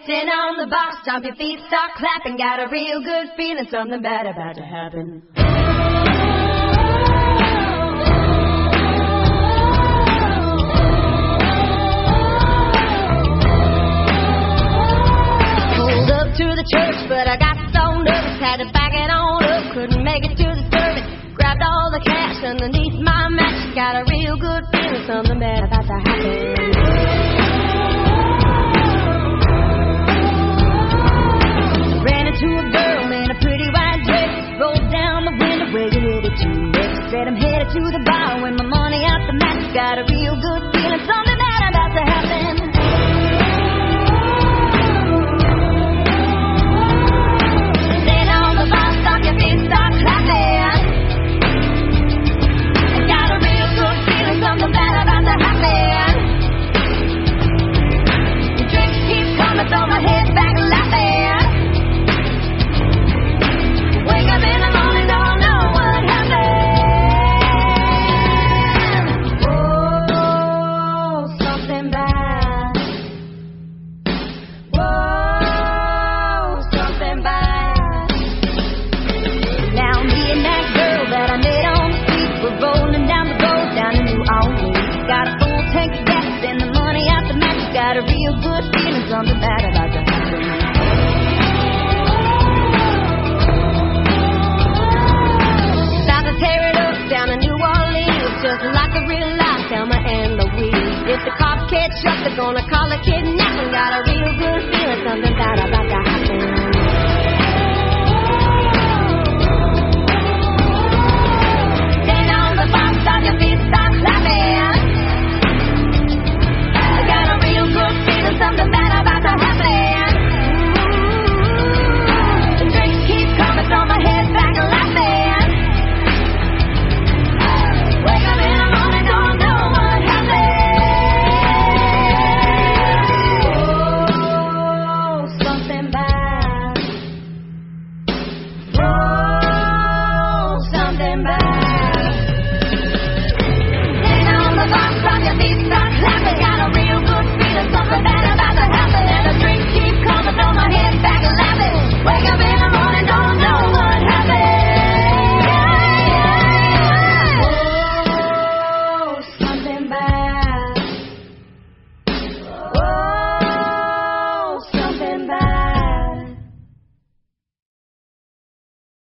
Sit on the box, stomp your feet, start clapping. Got a real good feeling, something bad about to happen. Pulled up to the church, but I got so nervous, had to back it on up, couldn't make it to the service. Grabbed all the cash underneath my mattress, got a real good feeling, something bad about to happen. To a girl in a pretty white dress, rolled down the window, where you headed to next? Said I'm headed to the bar, with my money out the match, got a real good feeling, something bad about to happen. Sit on the bar, stop your feet, start clapping. Got a real good feeling, something bad about to happen. The drinks keep coming, throw my head back laughing. Wake up in the morning, don't know what happened. Whoa, something bad. Whoa, something bad. Now me and that girl that I met on the street, we're rolling down the road down in New Orleans. Got a full tank of gas and the money out the match. Got a real good feeling, something bad about to happen. Tear it up down in New Orleans, just like a real life Thelma and Louise. If the cops catch up, they're gonna call a kidnap.